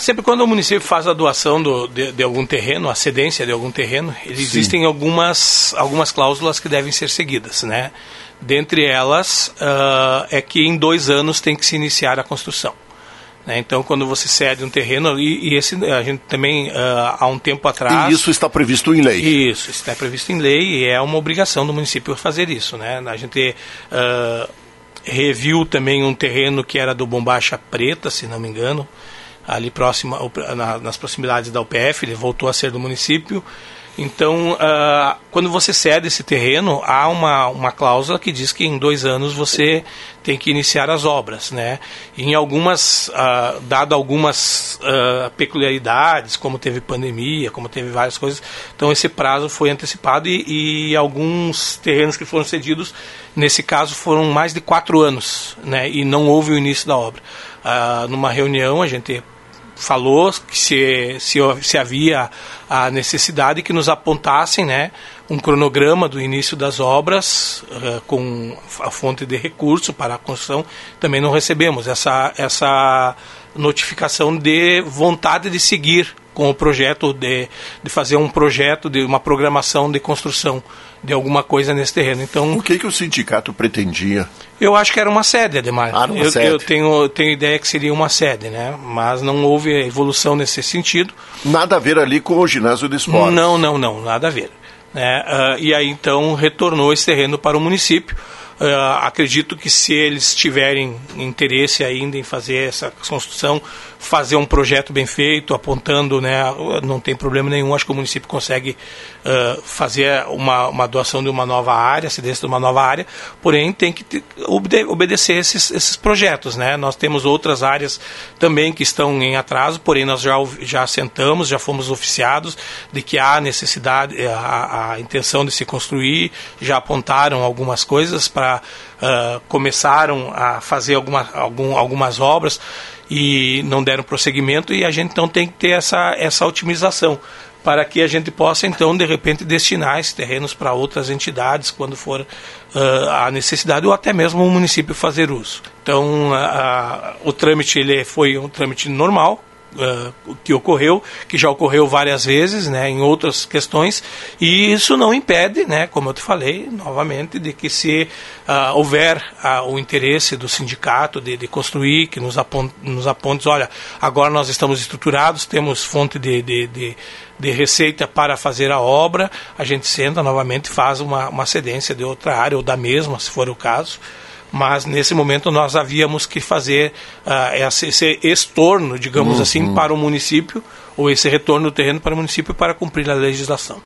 Sempre quando o município faz a doação de algum terreno, a cedência de algum terreno, existem algumas cláusulas que devem ser seguidas, né? Dentre elas, é que em 2 anos tem que se iniciar a construção. Né? Então, quando você cede um terreno, e esse a gente também, há um tempo atrás... E isso está previsto em lei? Isso está previsto em lei e é uma obrigação do município fazer isso, né? A gente reviu também um terreno que era do Bombacha Preta, se não me engano, ali próximo, nas proximidades da UPF, ele voltou a ser do município. Então, quando você cede esse terreno, há uma cláusula que diz que em 2 anos você tem que iniciar as obras, né? E em dado algumas peculiaridades, como teve pandemia, como teve várias coisas, então esse prazo foi antecipado e alguns terrenos que foram cedidos, nesse caso, foram mais de 4 anos, né? E não houve o início da obra. Numa reunião, a gente falou que se havia a necessidade que nos apontassem, né, um cronograma do início das obras com a fonte de recurso para a construção. Também não recebemos essa notificação de vontade de seguir com o projeto, de fazer um projeto, de uma programação de construção de alguma coisa nesse terreno. Então, o que o sindicato pretendia? Eu acho que era uma sede, Ademar. Eu tenho ideia que seria uma sede, né? Mas não houve evolução nesse sentido. Nada a ver ali com o ginásio de esportes? Não, nada a ver. E aí, então, retornou esse terreno para o município. Acredito que se eles tiverem interesse ainda em fazer essa construção, fazer um projeto bem feito, apontando, né, não tem problema nenhum, acho que o município consegue fazer uma doação de uma nova área, cedência de uma nova área, porém tem que obedecer esses projetos, né? Nós temos outras áreas também que estão em atraso, porém nós já assentamos, já fomos oficiados de que há necessidade, a intenção de se construir, já apontaram algumas coisas para começaram a fazer algumas obras e não deram prosseguimento, e a gente então tem que ter essa otimização para que a gente possa então de repente destinar esses terrenos para outras entidades quando for a necessidade, ou até mesmo o município fazer uso. Então o trâmite foi um trâmite normal, que já ocorreu várias vezes, né, em outras questões, e isso não impede, né, como eu te falei novamente, de que se houver o interesse do sindicato de construir, que nos aponte, olha, agora nós estamos estruturados, temos fonte de receita para fazer a obra, a gente senta novamente e faz uma cedência de outra área ou da mesma, se for o caso. Mas nesse momento nós havíamos que fazer esse estorno, digamos assim, para o município, ou esse retorno do terreno para o município para cumprir a legislação.